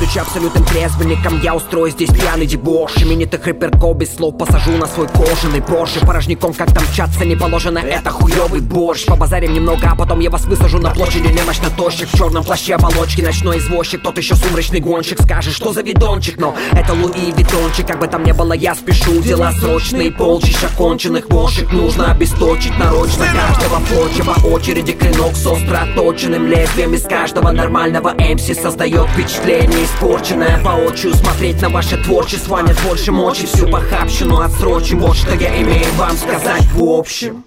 Будучи абсолютным трезвенником, я устрою здесь пьяный дебош. Именитых рэперков без слов посажу на свой кожаный Порше. Порожняком как-то мчаться не положено, это хуёвый борщ. Побазарим немного, а потом я вас высажу на площади немощно тощих. В черном плаще оболочки, ночной извозчик. Тот еще сумрачный гонщик скажет, что за видончик. Но это Луи Виттончик, как бы там ни было, я спешу. Дела срочные, полчища конченых вошек нужно обесточить нарочно. Каждого флоча по очереди клинок с остро отточенным лезвием. Из каждого нормального МС создает впечатление испорченное. Воочию смотреть на ваше творчество нет больше мочи. Всю похабщину отсрочим, вот что я имею вам сказать в общем.